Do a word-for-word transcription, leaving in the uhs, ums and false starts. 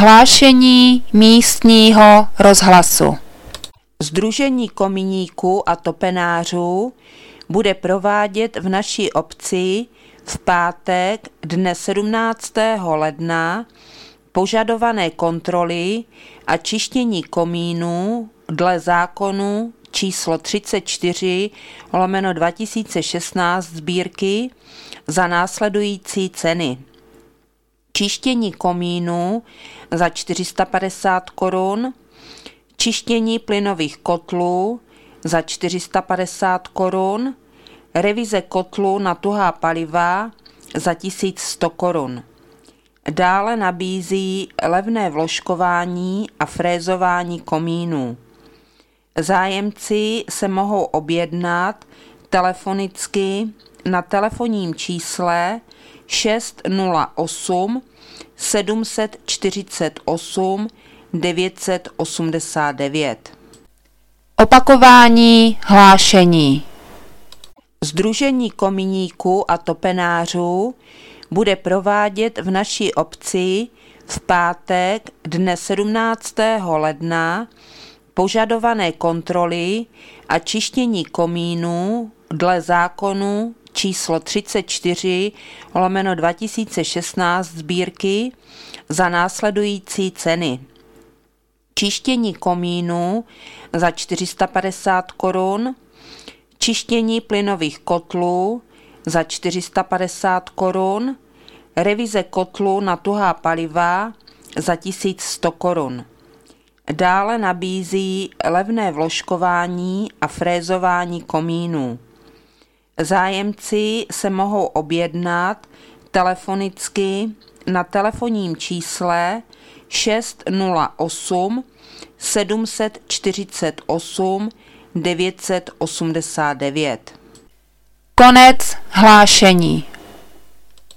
Hlášení místního rozhlasu. Sdružení kominíků a topenářů bude provádět v naší obci v pátek dne sedmnáctého ledna požadované kontroly a čištění komínů dle zákonu číslo třicet čtyři lomeno dva tisíce šestnáct sbírky za následující ceny. Čištění komínů za čtyři sta padesát korun, čištění plynových kotlů za čtyři sta padesát korun, revize kotlů na tuhá paliva za tisíc sto korun. Dále nabízí levné vložkování a frézování komínů. Zájemci se mohou objednat telefonicky na telefonním čísle šest nula osm sedm čtyřicet osm devět set osmdesát devět. Opakování hlášení. Sdružení kominíků a topenářů bude provádět v naší obci v pátek dne sedmnáctého ledna požadované kontroly a čištění komínů dle zákonu číslo třicet čtyři lomeno dva tisíce šestnáct sbírky za následující ceny. Čištění komínů za čtyři sta padesát korun, čištění plynových kotlů za čtyři sta padesát korun, revize kotlů na tuhá paliva za tisíc sto korun. Dále nabízí levné vložkování a frézování komínů. Zájemci se mohou objednat telefonicky na telefonním čísle šest nula osm sedm čtyřicet osm devět set osmdesát devět. Konec hlášení.